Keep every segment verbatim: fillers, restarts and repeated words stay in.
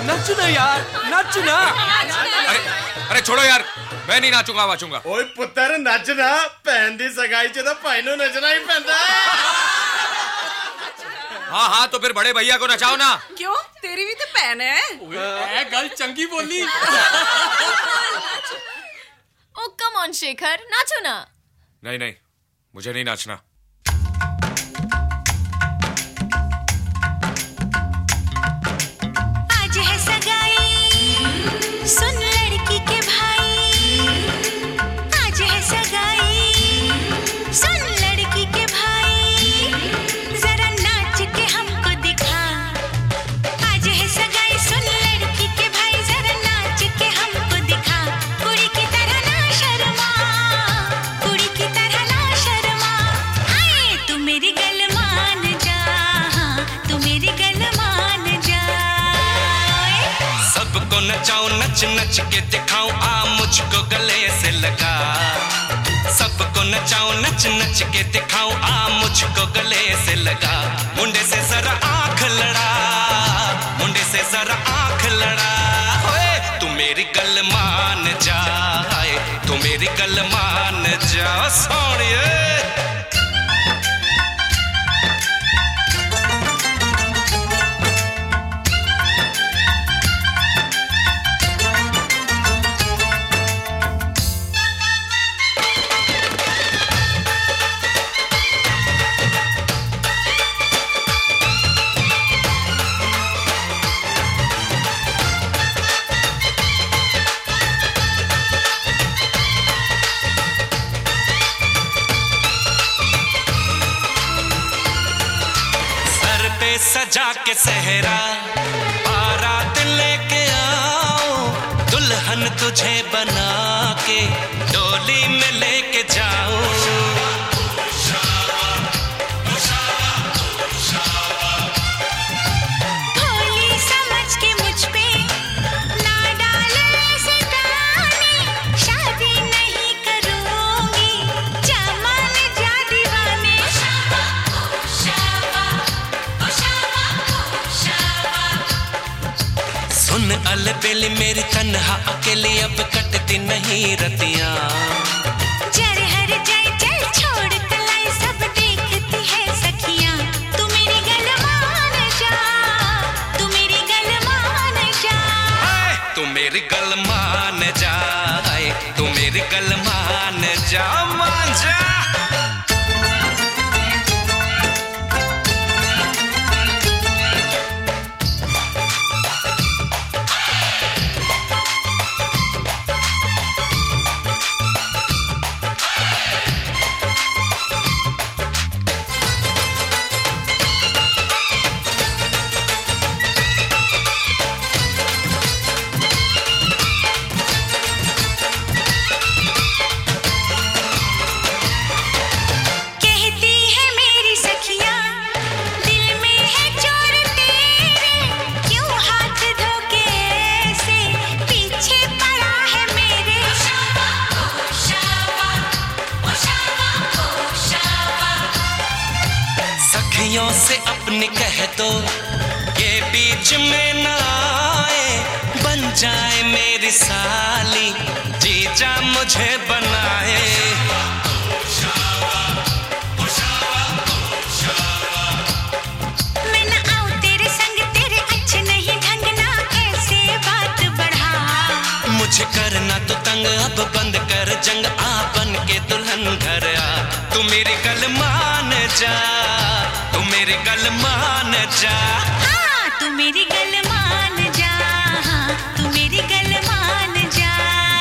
नचना यार, नचना। अरे अरे छोड़ो यार, मैं नहीं नाचूंगा वाचूंगा। ओए पुत्र नचना, भैन दी सगाई च तो भाई नूं नचना ही पैंदा। हाँ हाँ तो फिर बड़े भैया को नचाओ ना। क्यों, तेरी भी तो भैन है। ए गल चंगी बोली। ओ कम ऑन शेखर, नाचो ना। नहीं नहीं, मुझे नहीं नाचना। आज है सगाई, सुन लड़की के भाई। आज है सगाई, सुन लड़की के भाई। जरा नाच के हमको दिखा। आज है सगाई, सुन लड़की के भाई। जरा नाच के हमको दिखा। कुड़ी की तरह ना शर्मा, कुड़ी की तरह ना शर्मा। हाय तू मेरी गल मान जा, तू मेरी गल मान जा। सबको नचाऊं, नच नच के दिखाऊं, आ मुझको गले से लगा। सबको नचाऊं, नच नच के दिखाऊं, आ मुझको गले से लगा। मुंडे से जरा आंख लड़ा, मुंडे से जरा आंख लड़ा। ओए तू मेरी गल मान जा, हाय तू मेरी गल मान जा सोनिए। सजा के सहरा बारात लेके आओ, दुल्हन तुझे बना के डोली में लेके जाओ। भोली समझ के मुझ पे ना डालो ऐसे ताने। शादी नहीं करूंगी, जा मान जा दीवाने। सुन अलबेली मेरी तन्हा अकेली, अब कटती नहीं रतियां। जर हर जाए चल छोड़ कलाई, सब देखती है सखियां। तू मेरी गल मान जा, तू मेरी गल मान जा। तू मेरी गल मान जा, तू मेरी गल मान जा, मान जा। से अपनी कह दो ये बीच में ना आए, बन जाए मेरी साली, जीजा मुझे बनाए। मैं ना आऊं तेरे संग, तेरे अच्छे नहीं ढंग, ना ऐसे बात बढ़ा। मुझे करना तो तंग, अब बंद कर जंग, आ बन के दुल्हन घर आ। तू मेरी गल मान जा, तू मेरी गल मान जा। हाँ तू मेरी गल मान जा, हाँ तू मेरी गल मान जा।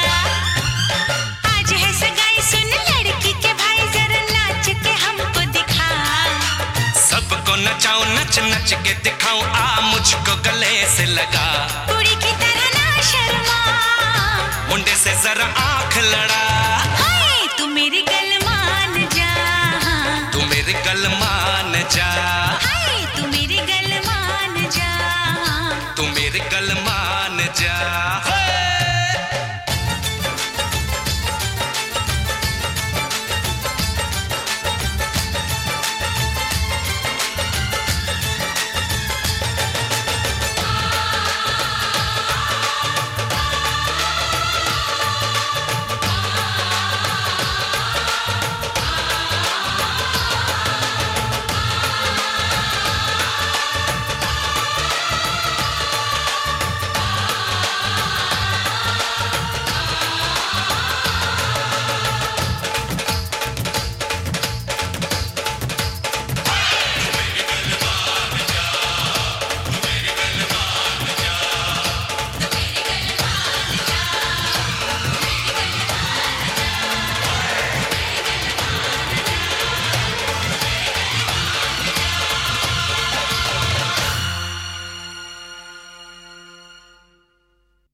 आज है सगाई, सुन लड़की के भाई, जरा नाच के हमको दिखा। सबको नचाऊं, नच नच के दिखाऊं, आ मुझको गले से लगा। कुड़ी की तरह ना शर्मा, मुंडे से जरा आंख लड़ा। हाय तू मेरी गल